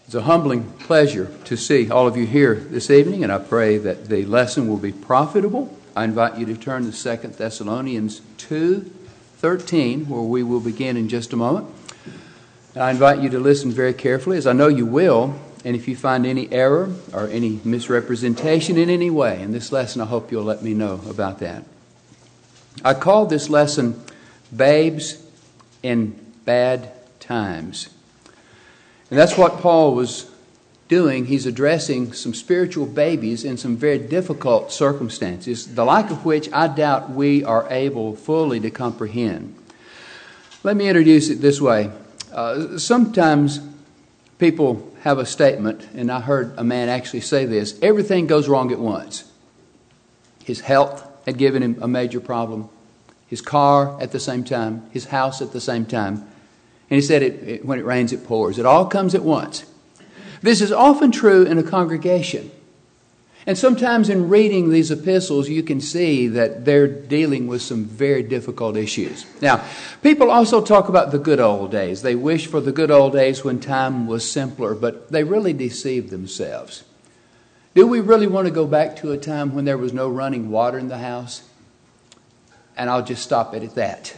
It's a humbling pleasure to see all of you here this evening, and I pray that the lesson will be profitable. I invite you to turn to 2 Thessalonians 2:13, where we will begin in just a moment. And I invite you to listen very carefully, as I know you will, and if you find any error or any misrepresentation in any way in this lesson, I hope you'll let me know about that. I called this lesson, Babes in Bad Times. And that's what Paul was doing. He's addressing some spiritual babies in some very difficult circumstances, the like of which I doubt we are able fully to comprehend. Let me introduce it this way. Sometimes people have a statement, and I heard a man actually say this: everything goes wrong at once. His health had given him a major problem, his car at the same time, his house at the same time. And he said, when it rains, it pours. It all comes at once. This is often true in a congregation. And sometimes in reading these epistles, you can see that they're dealing with some very difficult issues. Now, people also talk about the good old days. They wish for the good old days when time was simpler, but they really deceive themselves. Do we really want to go back to a time when there was no running water in the house? And I'll just stop it at that.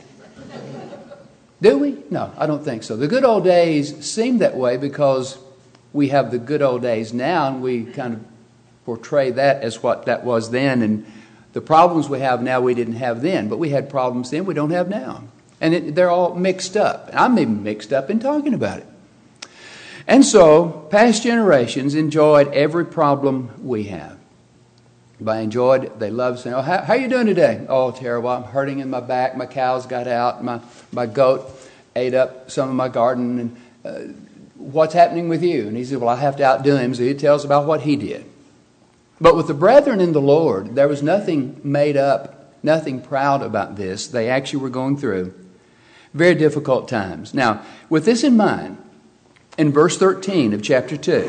Do we? No, I don't think so. The good old days seem that way because we have the good old days now, and we kind of portray that as what that was then. And the problems we have now we didn't have then, but we had problems then we don't have now. And they're all mixed up. And I'm even mixed up in talking about it. And so, past generations enjoyed every problem we have. By enjoyed, they loved saying, "Oh, how are you doing today?" "Oh, terrible. I'm hurting in my back. My cows got out. My goat ate up some of my garden. And what's happening with you?" And he said, "Well, I have to outdo him." So he tells about what he did. But with the brethren in the Lord, there was nothing made up, nothing proud about this. They actually were going through very difficult times. Now, with this in mind, in verse 13 of chapter 2,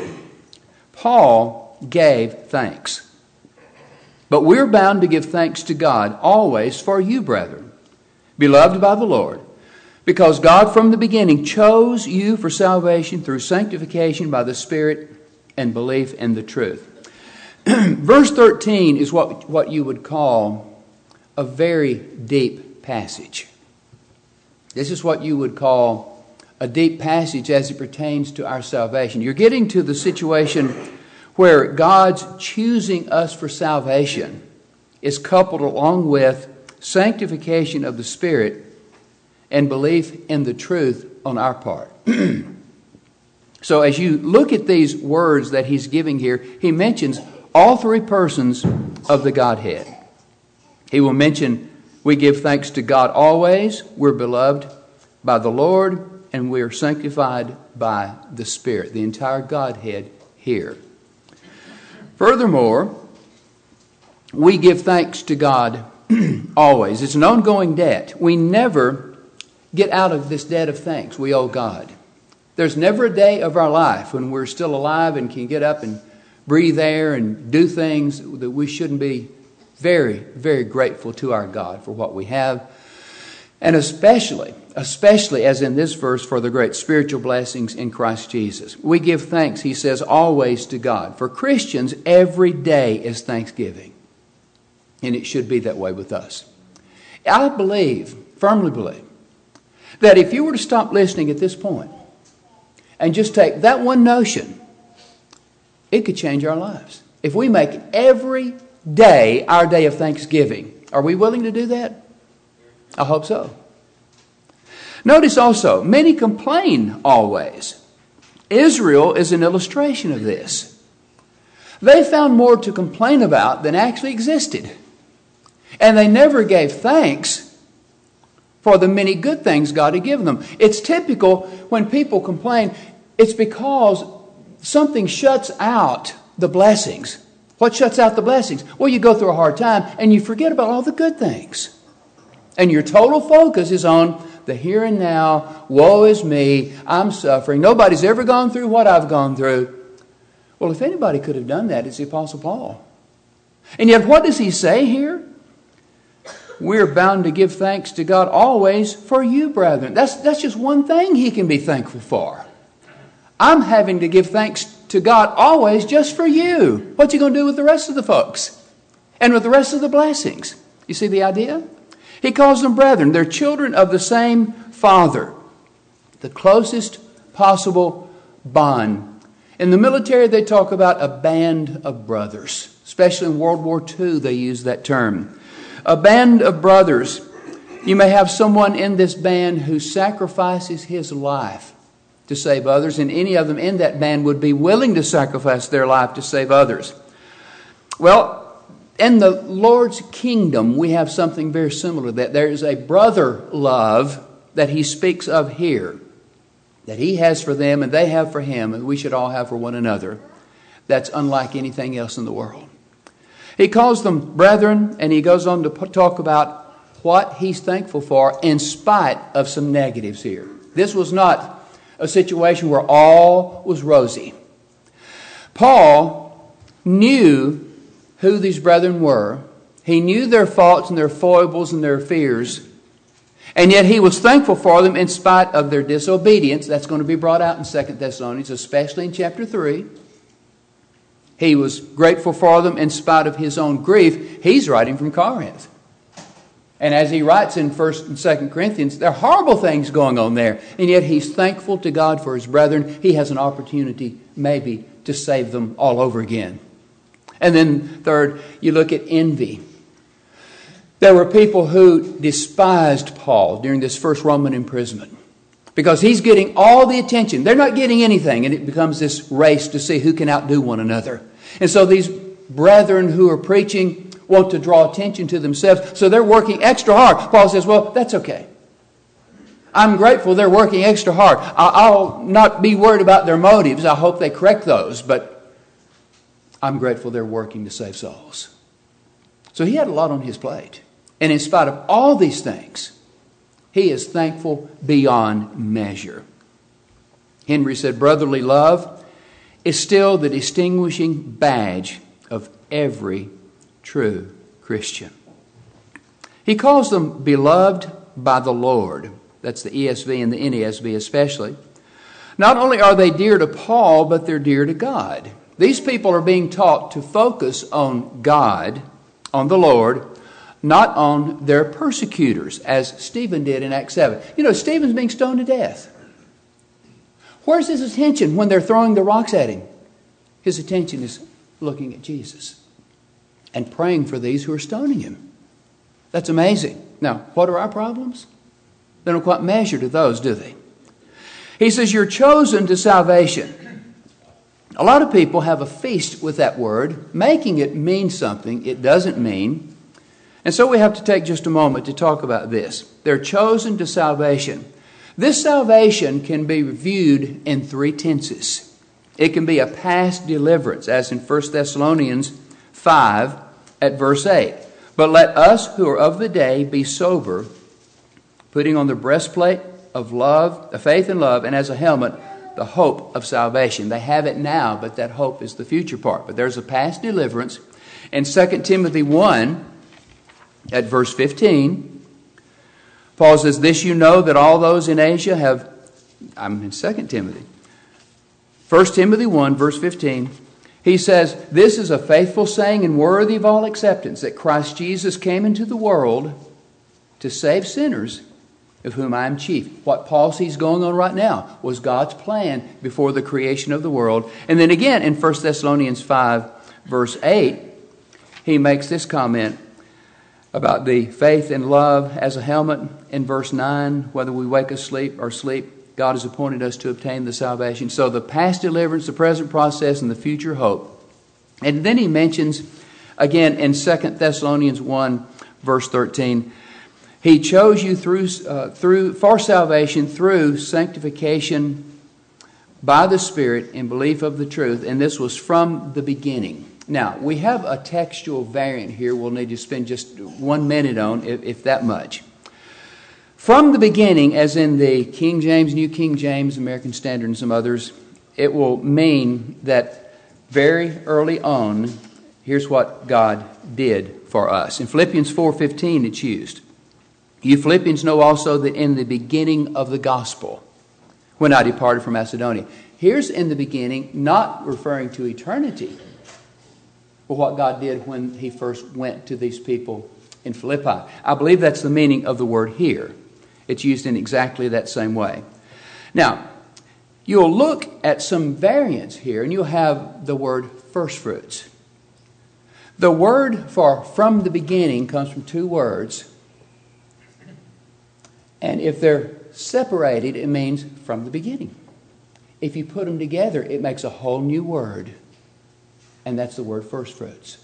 Paul gave thanks. "But we're bound to give thanks to God always for you, brethren, beloved by the Lord, because God from the beginning chose you for salvation through sanctification by the Spirit and belief in the truth." Verse 13 is what you would call a very deep passage. This is what you would call a deep passage as it pertains to our salvation. You're getting to the situation where God's choosing us for salvation is coupled along with sanctification of the Spirit and belief in the truth on our part. So as you look at these words that he's giving here, he mentions all three persons of the Godhead. He will mention we give thanks to God always, we're beloved by the Lord, and we are sanctified by the Spirit. The entire Godhead here. Furthermore, we give thanks to God always. It's an ongoing debt. We never get out of this debt of thanks we owe God. There's never a day of our life when we're still alive and can get up and breathe air and do things that we shouldn't be very, very grateful to our God for what we have. And especially as in this verse, for the great spiritual blessings in Christ Jesus. We give thanks, he says, always to God. For Christians, every day is Thanksgiving. And it should be that way with us. I firmly believe, that if you were to stop listening at this point and just take that one notion, it could change our lives. If we make every day our day of Thanksgiving, are we willing to do that? I hope so. Notice also, many complain always. Israel is an illustration of this. They found more to complain about than actually existed. And they never gave thanks for the many good things God had given them. It's typical when people complain, it's because something shuts out the blessings. What shuts out the blessings? Well, you go through a hard time and you forget about all the good things. And your total focus is on the here and now. Woe is me. I'm suffering. Nobody's ever gone through what I've gone through. Well, if anybody could have done that, it's the Apostle Paul. And yet, what does he say here? We're bound to give thanks to God always for you, brethren. That's just one thing he can be thankful for. I'm having to give thanks to God always just for you. What you going to do with the rest of the folks? And with the rest of the blessings? You see the idea? He calls them brethren. They're children of the same Father. The closest possible bond. In the military, they talk about a band of brothers. Especially in World War II, they use that term. A band of brothers. You may have someone in this band who sacrifices his life to save others, and any of them in that band would be willing to sacrifice their life to save others. Well, in the Lord's kingdom, we have something very similar to that. There is a brother love that he speaks of here, that he has for them and they have for him, and we should all have for one another. That's unlike anything else in the world. He calls them brethren, and he goes on to talk about what he's thankful for in spite of some negatives here. This was not a situation where all was rosy. Paul knew who these brethren were. He knew their faults and their foibles and their fears. And yet he was thankful for them in spite of their disobedience. That's going to be brought out in 2 Thessalonians, especially in chapter 3. He was grateful for them in spite of his own grief. He's writing from Corinth. And as he writes in 1 and 2 Corinthians, there are horrible things going on there. And yet he's thankful to God for his brethren. He has an opportunity maybe to save them all over again. And then third, you look at envy. There were people who despised Paul during this first Roman imprisonment because he's getting all the attention. They're not getting anything, and it becomes this race to see who can outdo one another. And so these brethren who are preaching want to draw attention to themselves, so they're working extra hard. Paul says, well, that's okay. I'm grateful they're working extra hard. I'll not be worried about their motives. I hope they correct those, but I'm grateful they're working to save souls. So he had a lot on his plate. And in spite of all these things, he is thankful beyond measure. Henry said, brotherly love is still the distinguishing badge of every true Christian. He calls them beloved by the Lord. That's the ESV and the NASB especially. Not only are they dear to Paul, but they're dear to God. These people are being taught to focus on God, on the Lord, not on their persecutors, as Stephen did in Acts 7. You know, Stephen's being stoned to death. Where's his attention when they're throwing the rocks at him? His attention is looking at Jesus and praying for these who are stoning him. That's amazing. Now, what are our problems? They don't quite measure to those, do they? He says, you're chosen to salvation. A lot of people have a feast with that word, making it mean something it doesn't mean. And so we have to take just a moment to talk about this. They're chosen to salvation. This salvation can be viewed in three tenses. It can be a past deliverance, as in 1 Thessalonians 5 at verse 8. But let us who are of the day be sober, putting on the breastplate of love, of faith and love, and as a helmet, the hope of salvation. They have it now, but that hope is the future part. But there's a past deliverance. In 2 Timothy 1, at verse 15, Paul says, this you know that all those in Asia have... I'm in 2 Timothy. 1 Timothy 1, verse 15, he says, this is a faithful saying and worthy of all acceptance, that Christ Jesus came into the world to save sinners, of whom I am chief. What Paul sees going on right now was God's plan before the creation of the world. And then again in 1 Thessalonians 5, verse 8, he makes this comment about the faith and love as a helmet. In verse 9, whether we wake asleep or sleep, God has appointed us to obtain the salvation. So the past deliverance, the present process, and the future hope. And then he mentions, again in 2 Thessalonians 1, verse 13, he chose you for salvation through sanctification by the Spirit in belief of the truth. And this was from the beginning. Now, we have a textual variant here we'll need to spend just 1 minute on, if that much. From the beginning, as in the King James, New King James, American Standard, and some others, it will mean that very early on, here's what God did for us. In Philippians 4:15, it's used. You Philippians know also that in the beginning of the gospel, when I departed from Macedonia. Here's in the beginning, not referring to eternity, but what God did when he first went to these people in Philippi. I believe that's the meaning of the word here. It's used in exactly that same way. Now, you'll look at some variants here, and you'll have the word first fruits. The word for from the beginning comes from two words. And if they're separated, it means from the beginning. If you put them together, it makes a whole new word. And that's the word first fruits.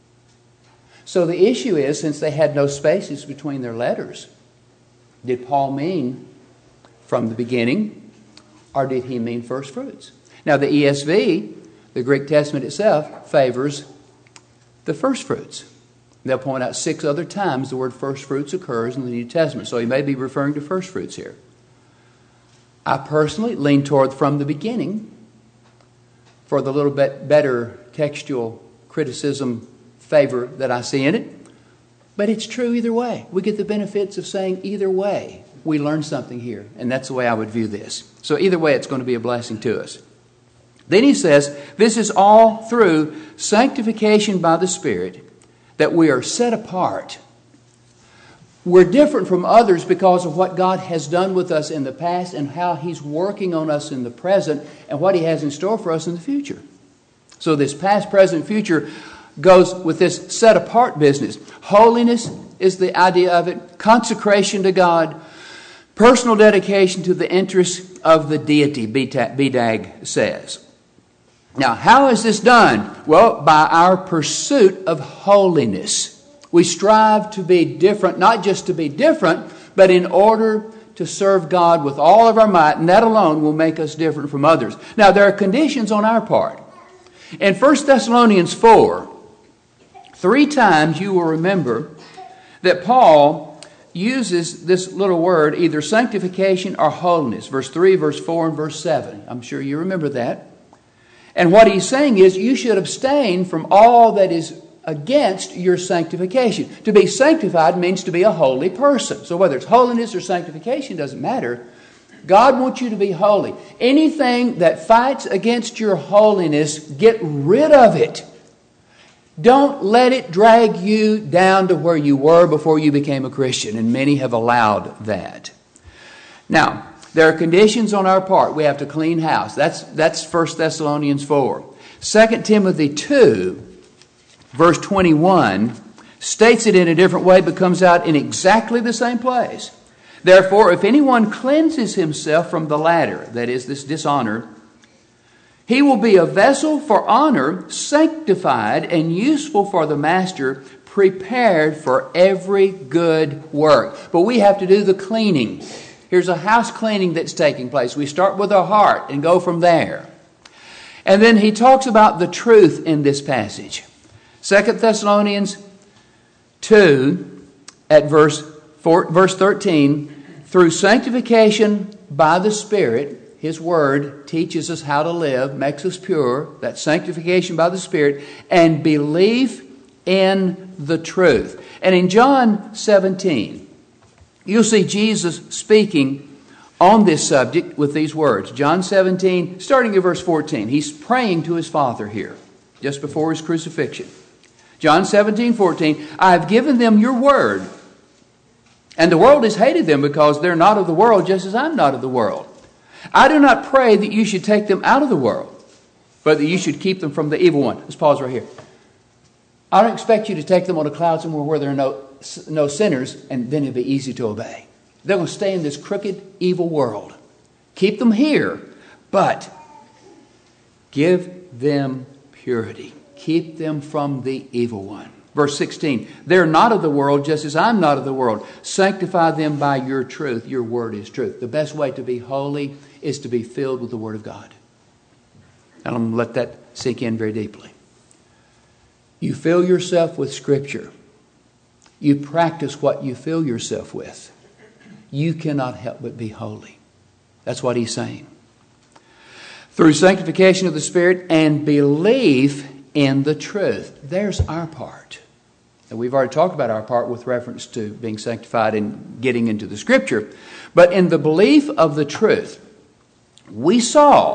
So the issue is, since they had no spaces between their letters, did Paul mean from the beginning, or did he mean first fruits? Now the ESV, the Greek Testament itself, favors the first fruits. They'll point out 6 other times the word first fruits occurs in the New Testament. So he may be referring to first fruits here. I personally lean toward from the beginning for the little bit better textual criticism favor that I see in it. But it's true either way. We get the benefits of saying either way. We learn something here. And that's the way I would view this. So either way, it's going to be a blessing to us. Then he says, this is all through sanctification by the Spirit, that we are set apart. We're different from others because of what God has done with us in the past and how he's working on us in the present and what he has in store for us in the future. So this past, present, future goes with this set apart business. Holiness is the idea of it. Consecration to God. Personal dedication to the interests of the deity, BDAG says. Now, how is this done? Well, by our pursuit of holiness. We strive to be different, not just to be different, but in order to serve God with all of our might, and that alone will make us different from others. Now, there are conditions on our part. In 1 Thessalonians 4, 3 times you will remember that Paul uses this little word, either sanctification or holiness. Verse 3, verse 4, and verse 7. I'm sure you remember that. And what he's saying is you should abstain from all that is against your sanctification. To be sanctified means to be a holy person. So whether it's holiness or sanctification doesn't matter. God wants you to be holy. Anything that fights against your holiness, get rid of it. Don't let it drag you down to where you were before you became a Christian. And many have allowed that. Now, there are conditions on our part. We have to clean house. That's 1 Thessalonians 4. 2 Timothy 2, verse 21, states it in a different way, but comes out in exactly the same place. Therefore, if anyone cleanses himself from the latter, that is, this dishonor, he will be a vessel for honor, sanctified and useful for the master, prepared for every good work. But we have to do the cleaning. Here's a house cleaning that's taking place. We start with our heart and go from there. And then he talks about the truth in this passage. 2 Thessalonians 2 at verse 13, through sanctification by the Spirit, his word teaches us how to live, makes us pure, that's sanctification by the Spirit, and belief in the truth. And in John 17, you'll see Jesus speaking on this subject with these words. John 17, starting at verse 14. He's praying to his Father here, just before his crucifixion. John 17:14, I have given them your word, and the world has hated them because they're not of the world, just as I'm not of the world. I do not pray that you should take them out of the world, but that you should keep them from the evil one. Let's pause right here. I don't expect you to take them on a cloud somewhere where there are no sinners, and then it'll be easy to obey. They're going to stay in this crooked, evil world. Keep them here, but give them purity. Keep them from the evil one. Verse 16, they're not of the world, just as I'm not of the world. Sanctify them by your truth. Your word is truth. The best way to be holy is to be filled with the word of God. And I'm going to let that sink in very deeply. You fill yourself with Scripture. You practice what you fill yourself with. You cannot help but be holy. That's what he's saying. Through sanctification of the Spirit and belief in the truth. There's our part. And we've already talked about our part with reference to being sanctified and getting into the Scripture. But in the belief of the truth, we saw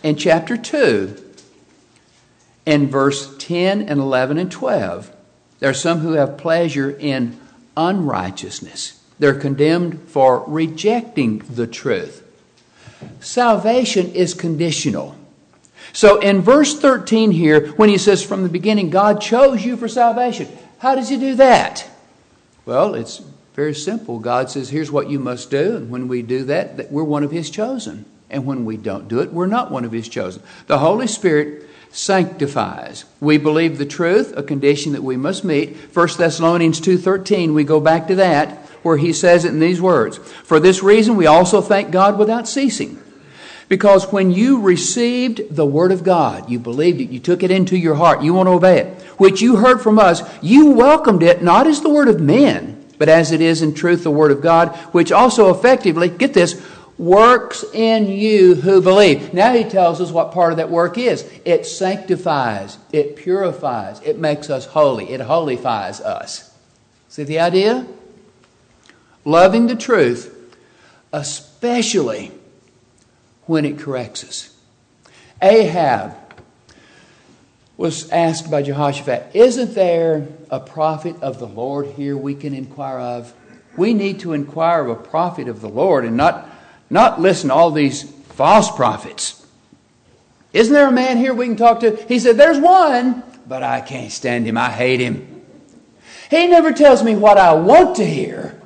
in chapter 2, in verse 10 and 11 and 12, there are some who have pleasure in unrighteousness. They're condemned for rejecting the truth. Salvation is conditional. So in verse 13 here, when he says from the beginning, God chose you for salvation, how does he do that? Well, it's very simple. God says, here's what you must do. And when we do that, we're one of his chosen. And when we don't do it, we're not one of his chosen. The Holy Spirit sanctifies. We believe the truth, a condition that we must meet. 1 Thessalonians 2:13, we go back to that, where he says it in these words. For this reason, we also thank God without ceasing. Because when you received the word of God, you believed it, you took it into your heart, you want to obey it, which you heard from us, you welcomed it not as the word of men, but as it is in truth the word of God, which also effectively, get this, works in you who believe. Now he tells us what part of that work is. It sanctifies, it purifies, it makes us holy, it holifies us. See the idea? Loving the truth, especially when it corrects us. Ahab was asked by Jehoshaphat, isn't there a prophet of the Lord here we can inquire of? We need to inquire of a prophet of the Lord and not listen to all these false prophets. Isn't there a man here we can talk to? He said, there's one, but I can't stand him. I hate him. He never tells me what I want to hear.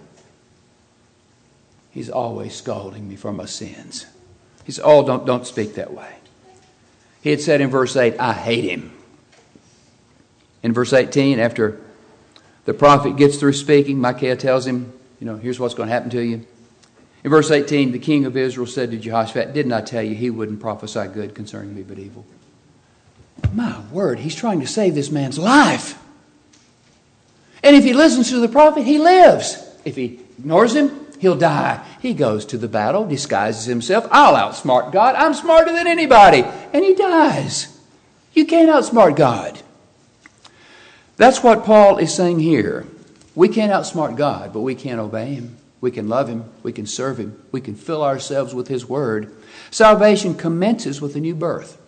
He's always scolding me for my sins. He said, oh, don't speak that way. He had said in verse 8, I hate him. In verse 18, after the prophet gets through speaking, Micaiah tells him, here's what's going to happen to you. In verse 18, the king of Israel said to Jehoshaphat, didn't I tell you he wouldn't prophesy good concerning me but evil? My word, he's trying to save this man's life. And if he listens to the prophet, he lives. If he ignores him, he'll die. He goes to the battle, disguises himself. I'll outsmart God. I'm smarter than anybody. And he dies. You can't outsmart God. That's what Paul is saying here. We can't outsmart God, but we can't obey him. We can love him. We can serve him. We can fill ourselves with his word. Salvation commences with a new birth.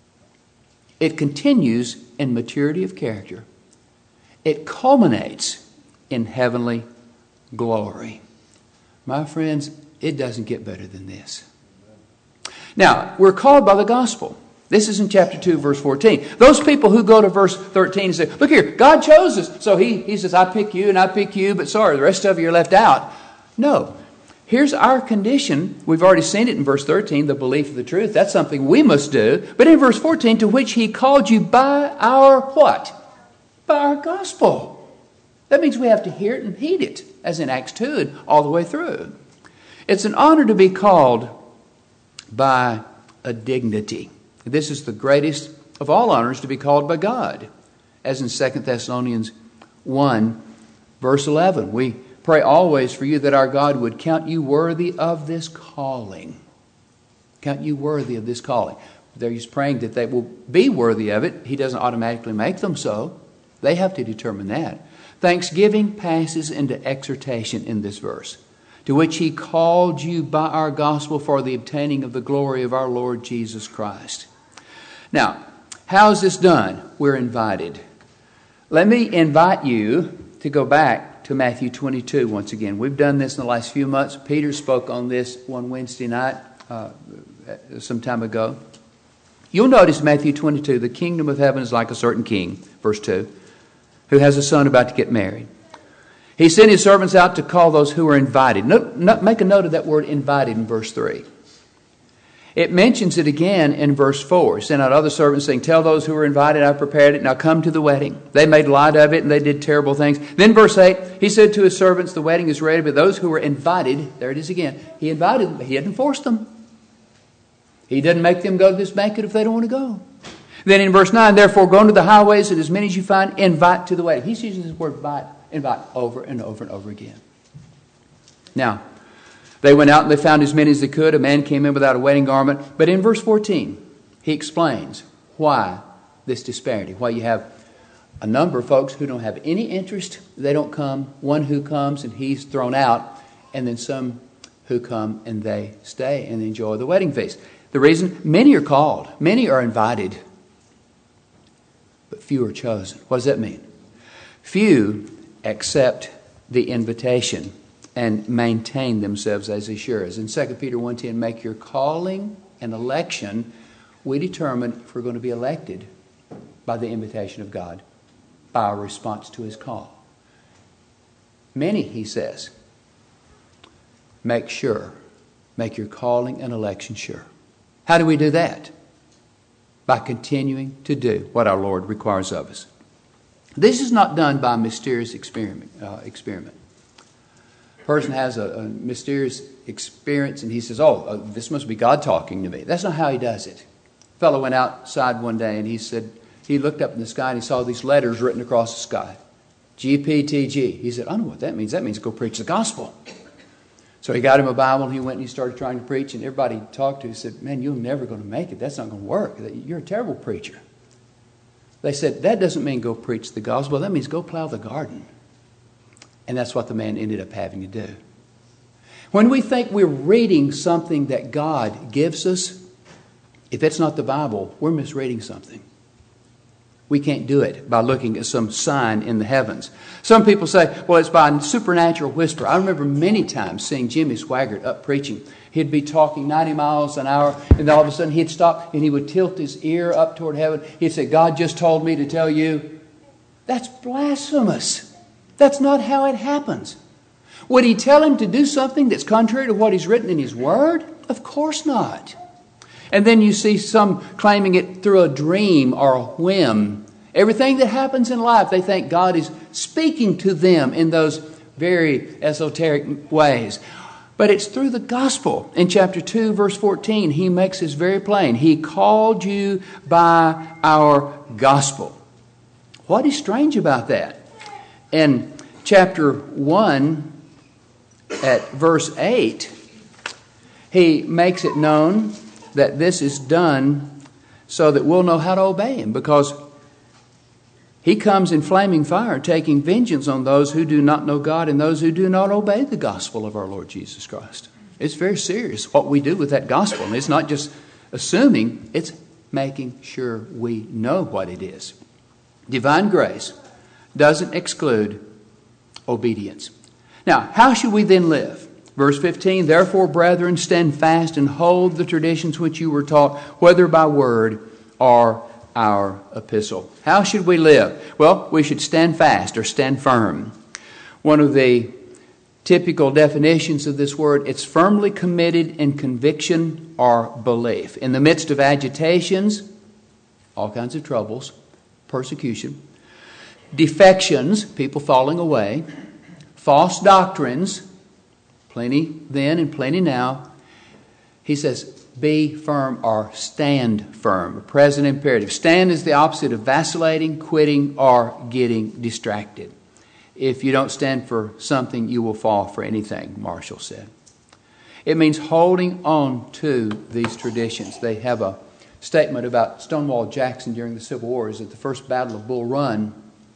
It continues in maturity of character. It culminates in heavenly glory. My friends, it doesn't get better than this. Now, we're called by the gospel. This is in chapter 2, verse 14. Those people who go to verse 13 and say, look here, God chose us. So he says, I pick you and I pick you, but sorry, the rest of you are left out. No. Here's our condition. We've already seen it in verse 13, the belief of the truth. That's something we must do. But in verse 14, to which he called you by our what? By our gospel. That means we have to hear it and heed it, as in Acts 2 and all the way through. It's an honor to be called by a dignity. This is the greatest of all honors, to be called by God. As in 2 Thessalonians 1, verse 11, we pray always for you that our God would count you worthy of this calling. Count you worthy of this calling. There he's praying that they will be worthy of it. He doesn't automatically make them so. They have to determine that. Thanksgiving passes into exhortation in this verse, to which he called you by our gospel for the obtaining of the glory of our Lord Jesus Christ. Now, how is this done? We're invited. Let me invite you to go back to Matthew 22 once again. We've done this in the last few months. Peter spoke on this one Wednesday night some time ago. You'll notice Matthew 22, the kingdom of heaven is like a certain king, verse 2, who has a son about to get married. He sent his servants out to call those who were invited. Make a note of that word invited in verse 3. It mentions it again in verse 4. He sent out other servants saying, tell those who were invited, I prepared it, now come to the wedding. They made light of it and they did terrible things. Then verse 8, he said to his servants, the wedding is ready, but those who were invited, there it is again, he invited them, but he didn't force them. He doesn't make them go to this banquet if they don't want to go. Then in verse 9, therefore go into the highways and as many as you find, invite to the wedding. He's using this word invite over and over and over again. Now, they went out and they found as many as they could. A man came in without a wedding garment. But in verse 14, he explains why this disparity. Why you have a number of folks who don't have any interest. They don't come. One who comes and he's thrown out. And then some who come and they stay and enjoy the wedding feast. The reason? Many are called. Many are invited. But few are chosen. What does that mean? Few accept the invitation and maintain themselves as assurers. In 2 Peter 1:10, make your calling and election. We determine if we're going to be elected by the invitation of God, by our response to His call. Many, he says, make your calling and election sure. How do we do that? By continuing to do what our Lord requires of us. This is not done by a mysterious experiment. A person has a mysterious experience and he says, this must be God talking to me. That's not how he does it. A fellow went outside one day and he said, he looked up in the sky and he saw these letters written across the sky. GPTG. He said, I know what that means. That means go preach the gospel. So he got him a Bible and he went and he started trying to preach, and everybody he talked to said, man, you're never going to make it. That's not going to work. You're a terrible preacher. They said, that doesn't mean go preach the gospel. That means go plow the garden. And that's what the man ended up having to do. When we think we're reading something that God gives us, if it's not the Bible, we're misreading something. We can't do it by looking at some sign in the heavens. Some people say, well, it's by a supernatural whisper. I remember many times seeing Jimmy Swaggart up preaching. He'd be talking 90 miles an hour, and all of a sudden he'd stop and he would tilt his ear up toward heaven. He'd say, God just told me to tell you. That's blasphemous. That's not how it happens. Would he tell him to do something that's contrary to what he's written in his word? Of course not. And then you see some claiming it through a dream or a whim. Everything that happens in life, they think God is speaking to them in those very esoteric ways. But it's through the gospel. In chapter 2, verse 14, he makes this very plain. He called you by our gospel. What is strange about that? In chapter 1, at verse 8, he makes it known that this is done so that we'll know how to obey him, because he comes in flaming fire, taking vengeance on those who do not know God and those who do not obey the gospel of our Lord Jesus Christ. It's very serious what we do with that gospel. And it's not just assuming, it's making sure we know what it is. Divine grace doesn't exclude obedience. Now, how should we then live? Verse 15, therefore, brethren, stand fast and hold the traditions which you were taught, whether by word or our epistle. How should we live? Well, we should stand fast or stand firm. One of the typical definitions of this word, it's firmly committed in conviction or belief. In the midst of agitations, all kinds of troubles, persecution, defections, people falling away, false doctrines, plenty then and plenty now. He says, be firm or stand firm. A present imperative. Stand is the opposite of vacillating, quitting, or getting distracted. If you don't stand for something, you will fall for anything, Marshall said. It means holding on to these traditions. They have a statement about Stonewall Jackson during the Civil War. Is at the first battle of Bull Run.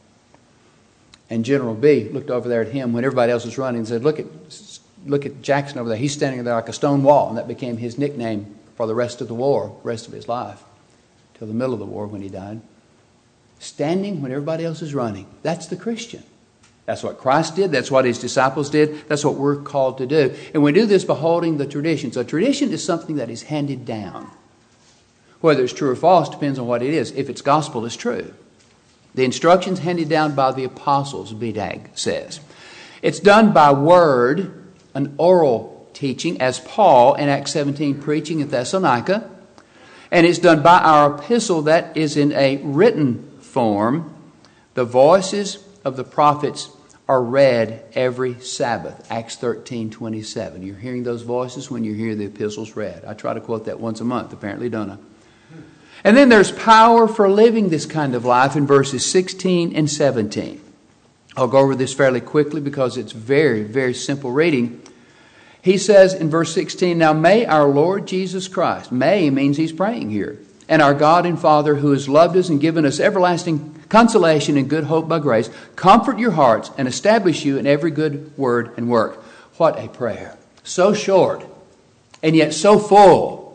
And General B looked over there at him when everybody else was running and said, look at Jackson over there. He's standing there like a stone wall. And that became his nickname for the rest of the war, rest of his life, till the middle of the war when he died. Standing when everybody else is running. That's the Christian. That's what Christ did. That's what his disciples did. That's what we're called to do. And we do this by holding the traditions. A tradition is something that is handed down. Whether it's true or false depends on what it is. If it's gospel, it's true. The instructions handed down by the apostles, Bedag says. It's done by word, an oral teaching, as Paul in Acts 17 preaching at Thessalonica. And it's done by our epistle that is in a written form. The voices of the prophets are read every Sabbath. Acts 13:27. You're hearing those voices when you hear the epistles read. I try to quote that once a month, apparently, don't I? And then there's power for living this kind of life in verses 16 and 17. I'll go over this fairly quickly because it's very, very simple reading. He says in verse 16, now may our Lord Jesus Christ, may means he's praying here, and our God and Father who has loved us and given us everlasting consolation and good hope by grace, comfort your hearts and establish you in every good word and work. What a prayer. So short and yet so full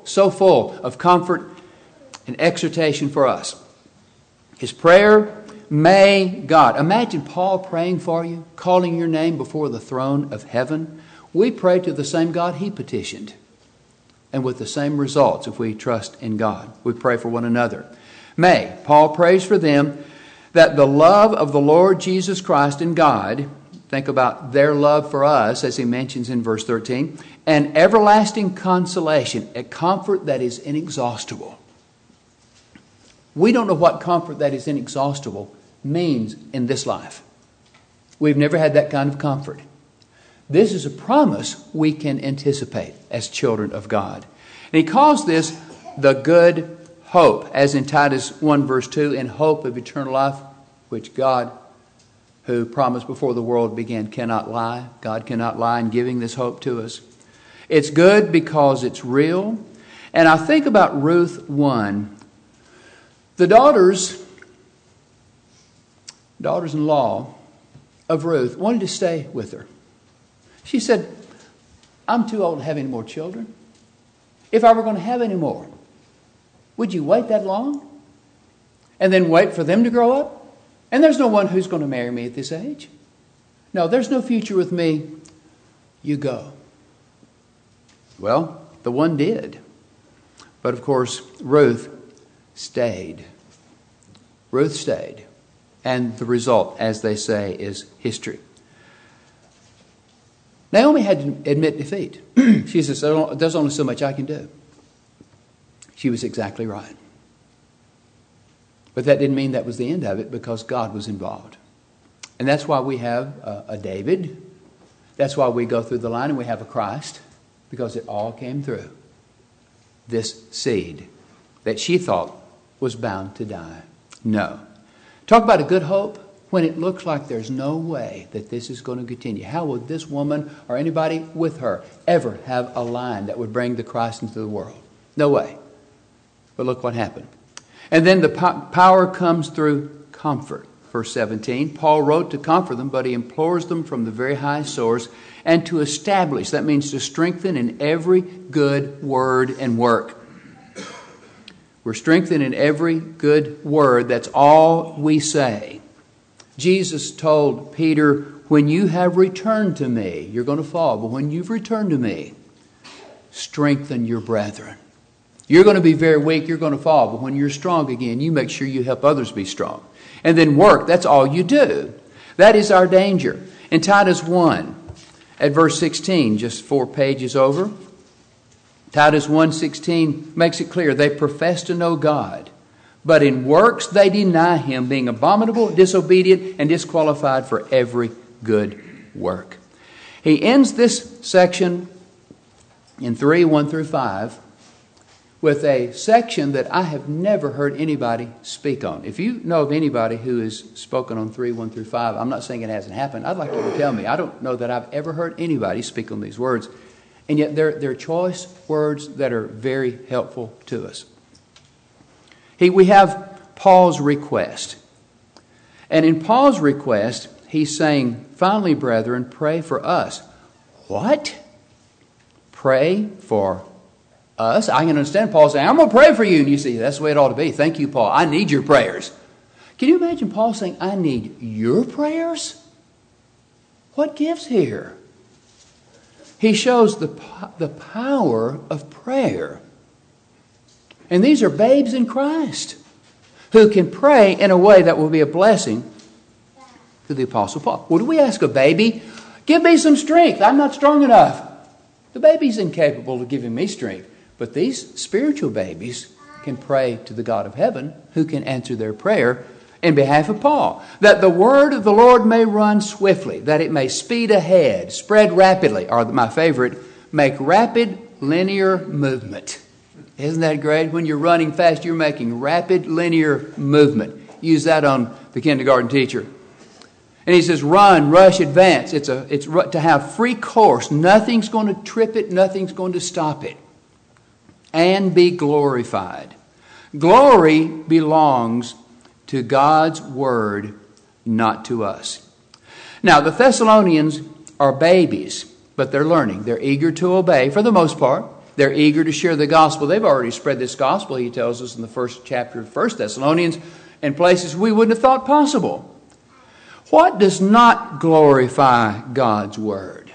full of comfort and exhortation for us. His prayer, may God. Imagine Paul praying for you, calling your name before the throne of heaven. We pray to the same God he petitioned, and with the same results if we trust in God. We pray for one another. May, Paul prays for them that the love of the Lord Jesus Christ and God, think about their love for us as he mentions in verse 13, and everlasting consolation, a comfort that is inexhaustible. We don't know what comfort that is inexhaustible means in this life. We've never had that kind of comfort. This is a promise we can anticipate as children of God. And he calls this the good hope, as in Titus 1 verse 2, in hope of eternal life, which God, who promised before the world began, cannot lie. God cannot lie in giving this hope to us. It's good because it's real. And I think about Ruth 1. The daughters-in-law of Ruth wanted to stay with her. She said, I'm too old to have any more children. If I were going to have any more, would you wait that long? And then wait for them to grow up? And there's no one who's going to marry me at this age. No, there's no future with me. You go. Well, the one did. But of course, Ruth stayed. Ruth stayed. And the result, as they say, is history. Naomi had to admit defeat. She says, there's only so much I can do. She was exactly right. But that didn't mean that was the end of it, because God was involved. And that's why we have a David. That's why we go through the line and we have a Christ, because it all came through this seed that she thought was bound to die. No. Talk about a good hope when it looks like there's no way that this is going to continue. How would this woman or anybody with her ever have a line that would bring the Christ into the world? No way. But look what happened. And then the power comes through comfort. Verse 17, Paul wrote to comfort them, but he implores them from the very high source and to establish. That means to strengthen in every good word and work. We're strengthened in every good word. That's all we say. Jesus told Peter, when you have returned to me, you're going to fall, but when you've returned to me, strengthen your brethren. You're going to be very weak, you're going to fall, but when you're strong again, you make sure you help others be strong. And then work, that's all you do. That is our danger. In Titus 1, at verse 16, just 4 pages over, Titus 1:16 makes it clear, they profess to know God, but in works they deny Him, being abominable, disobedient, and disqualified for every good work. He ends this section in 3:1 through 5 with a section that I have never heard anybody speak on. If you know of anybody who has spoken on 3:1 through 5, I'm not saying it hasn't happened. I'd like you to tell me. I don't know that I've ever heard anybody speak on these words. And yet they're choice words that are very helpful to us. We have Paul's request. And in Paul's request, he's saying, finally, brethren, pray for us. What? Pray for us? I can understand Paul saying, I'm going to pray for you. And you see, that's the way it ought to be. Thank you, Paul. I need your prayers. Can you imagine Paul saying, I need your prayers? What gives here? He shows the power of prayer. And these are babes in Christ who can pray in a way that will be a blessing to the Apostle Paul. Well, do we ask a baby, give me some strength? I'm not strong enough. The baby's incapable of giving me strength. But these spiritual babies can pray to the God of heaven, who can answer their prayer in behalf of Paul. That the word of the Lord may run swiftly, that it may speed ahead, spread rapidly, or my favorite, make rapid linear movement. Isn't that great? When you're running fast, you're making rapid linear movement. Use that on the kindergarten teacher. And he says, run, rush, advance. It's to have free course. Nothing's going to trip it. Nothing's going to stop it. And be glorified. Glory belongs to God's word, not to us. Now, the Thessalonians are babies, but they're learning. They're eager to obey for the most part. They're eager to share the gospel. They've already spread this gospel, he tells us in the first chapter of 1 Thessalonians, in places we wouldn't have thought possible. What does not glorify God's word?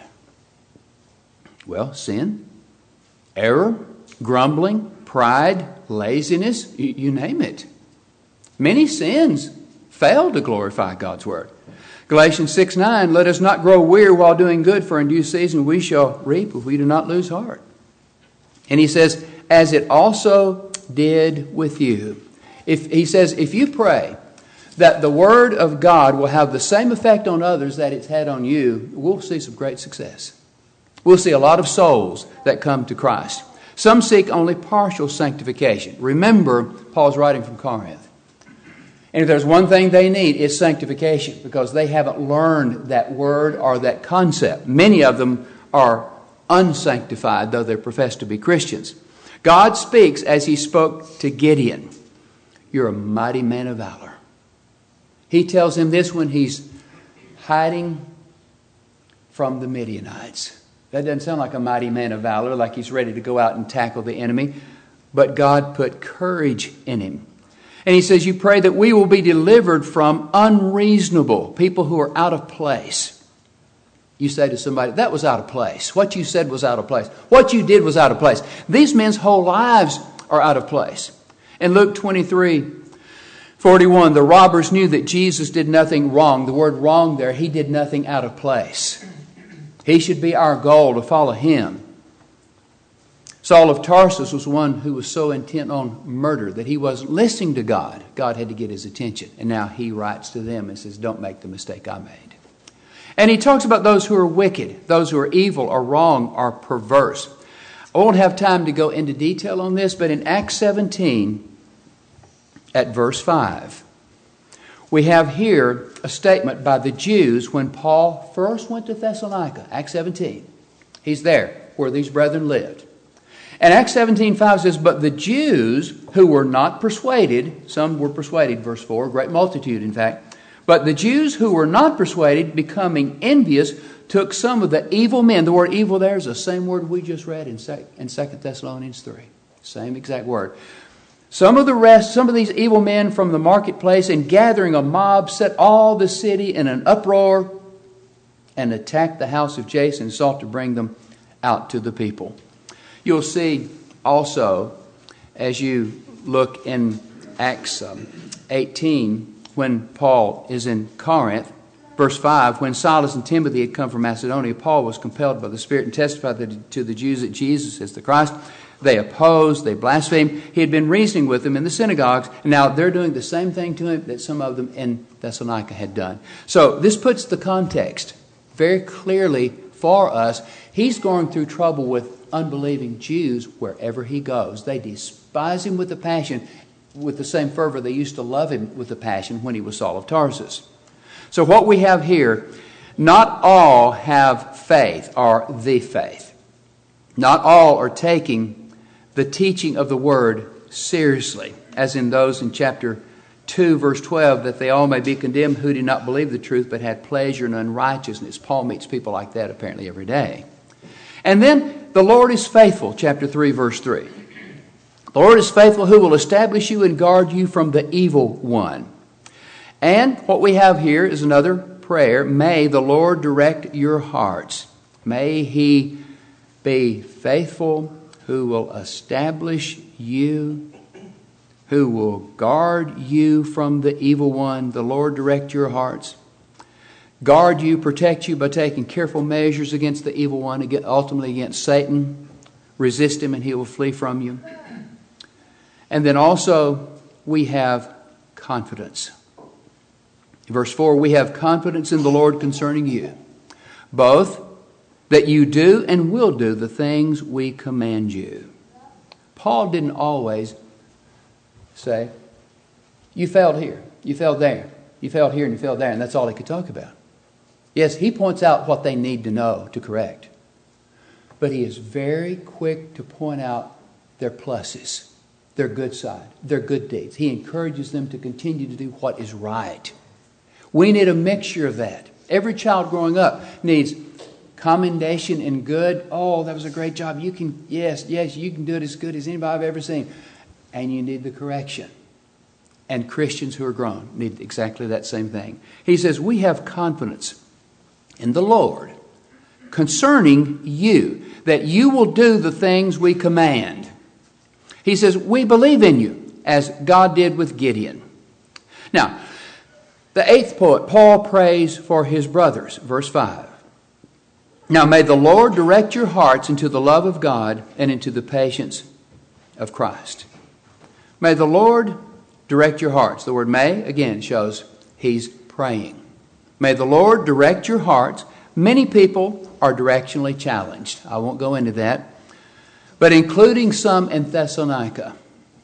Well, sin, error, grumbling, pride, laziness, you name it. Many sins fail to glorify God's word. Galatians 6:9, let us not grow weary while doing good, for in due season we shall reap if we do not lose heart. And he says, as it also did with you. He says, if you pray that the word of God will have the same effect on others that it's had on you, we'll see some great success. We'll see a lot of souls that come to Christ. Some seek only partial sanctification. Remember, Paul's writing from Corinth. And if there's one thing they need, it's sanctification, because they haven't learned that word or that concept. Many of them are unsanctified, though they profess to be Christians. God speaks as he spoke to Gideon. You're a mighty man of valor. He tells him this when he's hiding from the Midianites. That doesn't sound like a mighty man of valor, like he's ready to go out and tackle the enemy. But God put courage in him. And he says, you pray that we will be delivered from unreasonable people who are out of place. You say to somebody, that was out of place. What you said was out of place. What you did was out of place. These men's whole lives are out of place. In Luke 23:41, the robbers knew that Jesus did nothing wrong. The word wrong there, he did nothing out of place. He should be our goal to follow him. Saul of Tarsus was one who was so intent on murder that he wasn't listening to God. God had to get his attention. And now he writes to them and says, don't make the mistake I made. And he talks about those who are wicked, those who are evil or wrong or perverse. I won't have time to go into detail on this, but in Acts 17, at verse 5, we have here a statement by the Jews when Paul first went to Thessalonica. Acts 17. He's there where these brethren lived. And Acts 17:5 says, but the Jews who were not persuaded, some were persuaded, verse 4, a great multitude in fact, but the Jews who were not persuaded, becoming envious, took some of the evil men. The word evil there is the same word we just read in 2 Thessalonians 3. Same exact word. Some of these evil men from the marketplace, and gathering a mob, set all the city in an uproar and attacked the house of Jason and sought to bring them out to the people. You'll see also, as you look in Acts 18, when Paul is in Corinth, verse 5, when Silas and Timothy had come from Macedonia, Paul was compelled by the Spirit and testified to the Jews that Jesus is the Christ. They opposed, they blasphemed. He had been reasoning with them in the synagogues, and now they're doing the same thing to him that some of them in Thessalonica had done. So this puts the context very clearly for us. He's going through trouble with unbelieving Jews wherever he goes. They despise him with a passion, with the same fervor they used to love him with a passion when he was Saul of Tarsus. So what we have here, not all have faith or the faith. Not all are taking the teaching of the word seriously, as in those in chapter 2, verse 12, that they all may be condemned who did not believe the truth but had pleasure in unrighteousness. Paul meets people like that apparently every day. And then the Lord is faithful, chapter 3, verse 3. The Lord is faithful who will establish you and guard you from the evil one. And what we have here is another prayer. May the Lord direct your hearts. May he be faithful who will establish you, who will guard you from the evil one. The Lord direct your hearts. Guard you, protect you by taking careful measures against the evil one, ultimately against Satan. Resist him and he will flee from you. And then also we have confidence. Verse 4, we have confidence in the Lord concerning you, both that you do and will do the things we command you. Paul didn't always say, you failed here, you failed there, you failed here and you failed there, and that's all he could talk about. Yes, he points out what they need to know to correct. But he is very quick to point out their pluses, their good side, their good deeds. He encourages them to continue to do what is right. We need a mixture of that. Every child growing up needs commendation and good. Oh, that was a great job. You can do it as good as anybody I've ever seen. And you need the correction. And Christians who are grown need exactly that same thing. He says, we have confidence in the Lord concerning you, that you will do the things we command. He says, we believe in you, as God did with Gideon. Now, the eighth poet, Paul prays for his brothers, verse 5. Now may the Lord direct your hearts into the love of God and into the patience of Christ. May the Lord direct your hearts. The word may, again, shows he's praying. May the Lord direct your hearts. Many people are directionally challenged. I won't go into that. But including some in Thessalonica.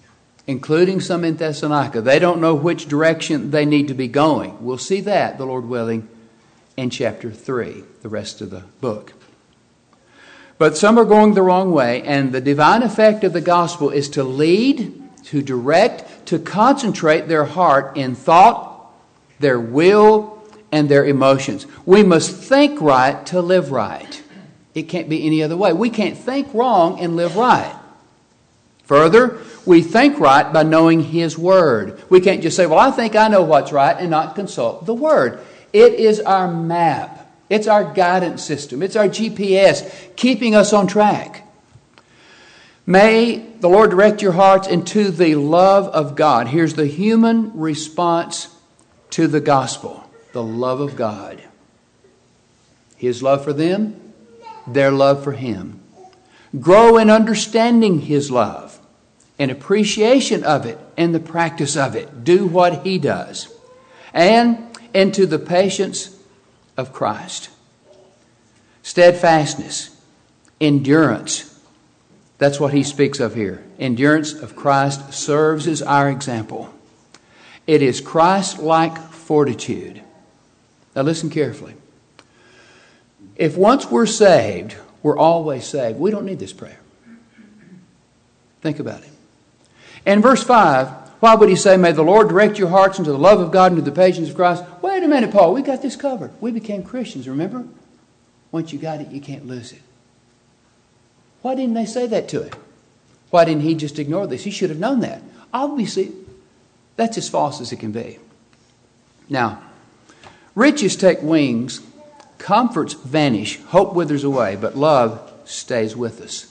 They don't know which direction they need to be going. We'll see that, the Lord willing, in chapter 3, the rest of the book. But some are going the wrong way, and the divine effect of the gospel is to lead, to direct, to concentrate their heart in thought, their will, and their emotions. We must think right to live right. It can't be any other way. We can't think wrong and live right. Further, we think right by knowing His Word. We can't just say, well, I think I know what's right, and not consult the Word. It is our map. It's our guidance system. It's our GPS keeping us on track. May the Lord direct your hearts into the love of God. Here's the human response to the gospel. The love of God. His love for them, their love for Him. Grow in understanding His love, in appreciation of it, and the practice of it. Do what He does. And into the patience of Christ. Steadfastness, endurance. That's what he speaks of here. Endurance of Christ serves as our example. It is Christ-like fortitude. Now listen carefully. If once we're saved, we're always saved. We don't need this prayer. Think about it. In verse 5, why would he say, may the Lord direct your hearts into the love of God and into the patience of Christ? Wait a minute, Paul, we got this covered. We became Christians, remember? Once you got it, you can't lose it. Why didn't they say that to him? Why didn't he just ignore this? He should have known that. Obviously, that's as false as it can be. Now, riches take wings, comforts vanish, hope withers away, but love stays with us.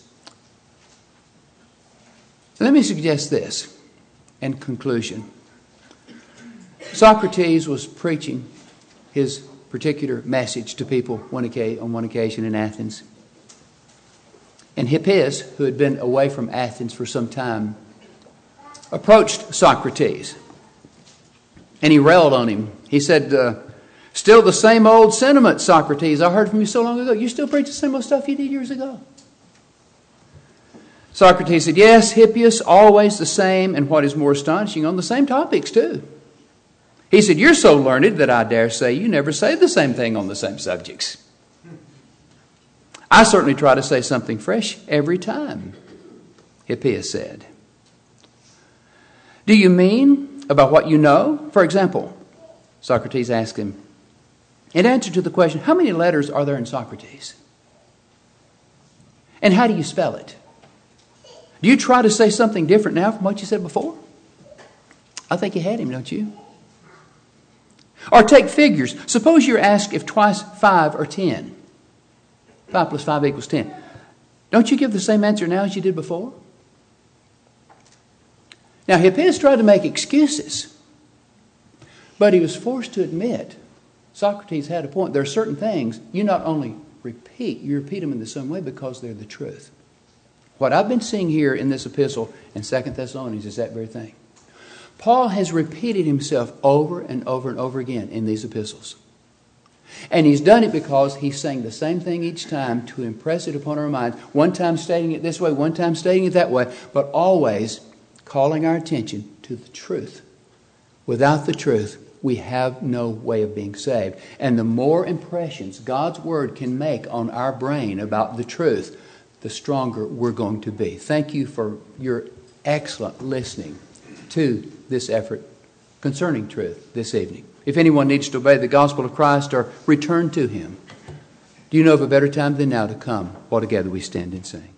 Let me suggest this in conclusion. Socrates was preaching his particular message to people on one occasion in Athens. And Hippias, who had been away from Athens for some time, approached Socrates. And he railed on him. He said, still the same old sentiment, Socrates. I heard from you so long ago. You still preach the same old stuff you did years ago. Socrates said, yes, Hippias, always the same, and what is more astonishing, on the same topics too. He said, you're so learned that I dare say you never say the same thing on the same subjects. I certainly try to say something fresh every time, Hippias said. Do you mean about what you know? For example, Socrates asked him, in answer to the question, how many letters are there in Socrates? And how do you spell it? Do you try to say something different now from what you said before? I think you had him, don't you? Or take figures. Suppose you're asked if twice 5 are 10. 5 plus 5 equals 10. Don't you give the same answer now as you did before? Now, Hippias tried to make excuses, but he was forced to admit Socrates had a point. There are certain things you not only repeat, you repeat them in the same way because they're the truth. What I've been seeing here in this epistle in 2 Thessalonians is that very thing. Paul has repeated himself over and over and over again in these epistles. And he's done it because he's saying the same thing each time to impress it upon our minds. One time stating it this way, one time stating it that way, but always calling our attention to the truth. Without the truth, we have no way of being saved. And the more impressions God's Word can make on our brain about the truth, the stronger we're going to be. Thank you for your excellent listening to this effort concerning truth this evening. If anyone needs to obey the gospel of Christ or return to Him, Do you know of a better time than now to come while together we stand and sing?